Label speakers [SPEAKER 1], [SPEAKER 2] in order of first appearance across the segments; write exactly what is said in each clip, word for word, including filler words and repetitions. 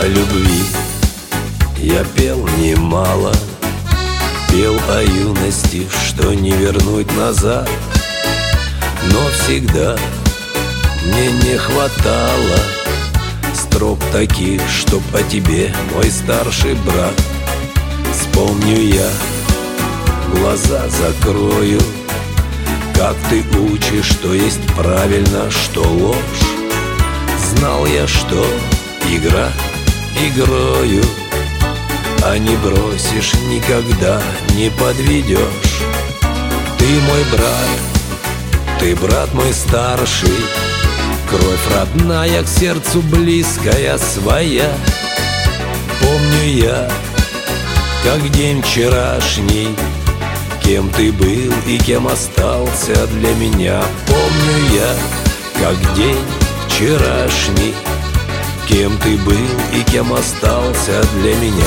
[SPEAKER 1] О любви я пел немало, пел о юности, что не вернуть назад. Но всегда мне не хватало строк таких, чтоб о тебе, мой старший брат. Вспомню я, глаза закрою, как ты учишь, что есть правильно, что ложь. Знал я, что игра игрою, а не бросишь, никогда не подведешь. Ты мой брат, ты брат мой старший, кровь родная, к сердцу близкая своя. Помню я, как день вчерашний, кем ты был и кем остался для меня. Помню я, как день вчерашний, кем ты был и кем остался для меня.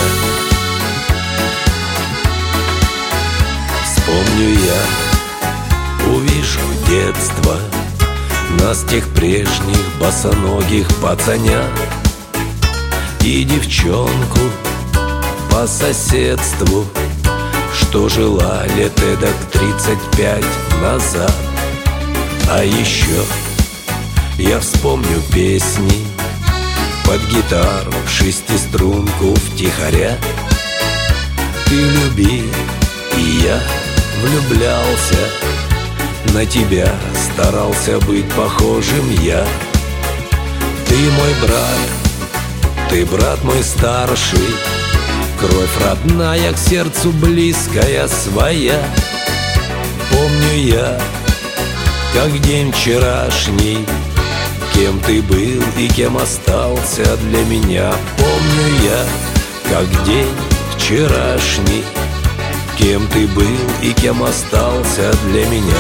[SPEAKER 1] Вспомню я, увижу детство нас, тех прежних босоногих пацанят, и девчонку по соседству, что жила лет эдак тридцать пять назад. А еще я вспомню песни под гитару, шестиструнку втихаря. Ты люби, и я влюблялся, на тебя старался быть похожим я. Ты мой брат, ты брат мой старший, кровь родная, к сердцу близкая своя. Помню я, как день вчерашний, кем ты был и кем остался для меня. Помню я, как день вчерашний, кем ты был и кем остался для меня.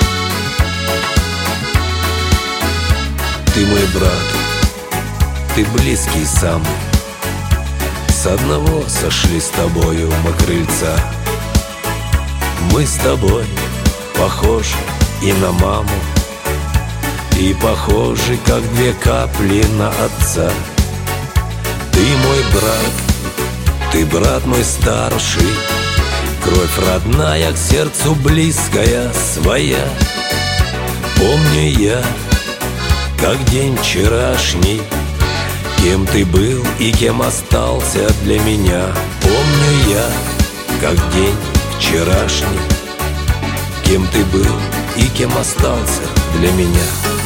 [SPEAKER 1] Ты мой брат, ты близкий самый, с одного сошли с тобою мы крыльца. Мы с тобой похожи и на маму, и похожи, как две капли на отца. Ты мой брат, ты брат мой старший, кровь родная, к сердцу близкая своя. Помню я, как день вчерашний, кем ты был и кем остался для меня. Помню я, как день вчерашний, кем ты был и кем остался для меня.